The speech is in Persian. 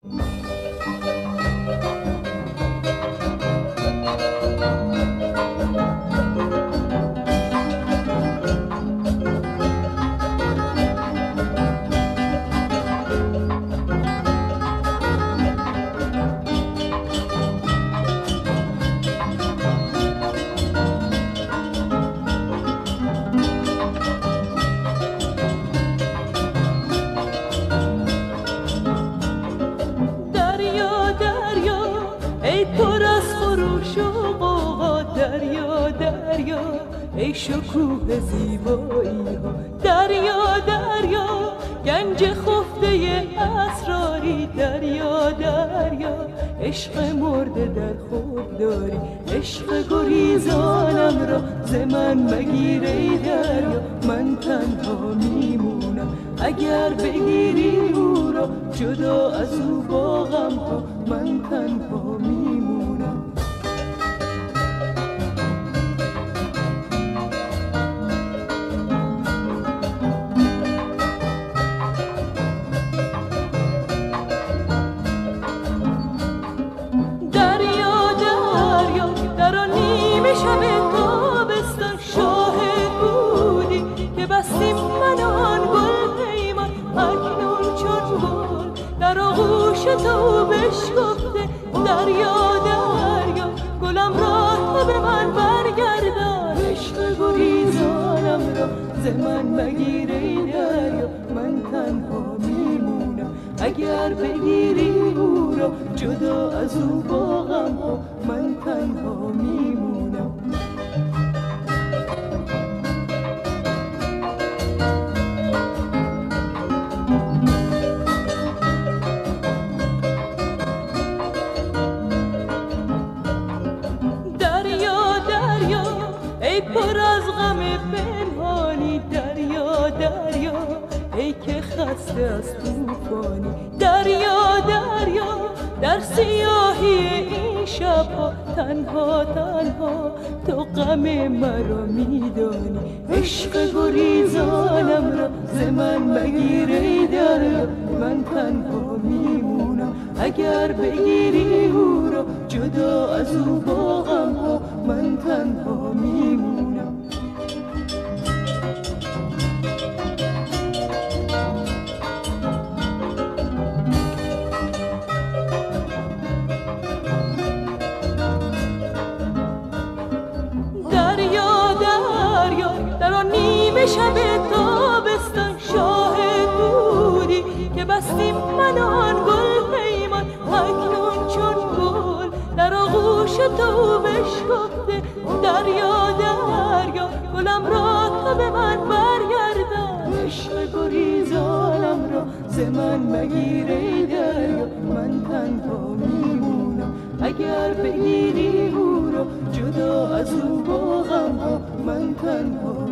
ای شکوه زیبایی ها، دریا دریا گنج خفته اسراری، دریا دریا عشق مرده در خود داری، عشق گریزانم را ز من مگیر ای دریا، من تنها میمونم اگر بگیری او را، جدا از او با غم ها من تنها میمونم. تو بشکفته دریا دریا، گلم را تو به من برگردان، عشق گریزانم را ز من مگیر ای دریا، من تنها میمونم اگر بگیری او را، جدا از او با غم ها من تنها میمونم. پر از غم پنهانی، دریا دریا ای که خسته از طوفانی، دریا دریا در سیاهی این شبها تنها تنها تو غم مرا میدانی، عشق گریزانم را ز من مگیر ای دریا، من تنها میمونم اگر بگیری او را، جدا از او با غم ها من تنها میمونم. شب تابستان شاهد بودی که بستیم من آن گل پیمان، اکنون چون گل در آغوش تو بشکفته، دریا دریا گلم را تو به من برگردان، عشق گریزانم را ز من مگیر ای دریا، من تنها میمونم اگر بگیری او را، جدا از او با غم ها من تنها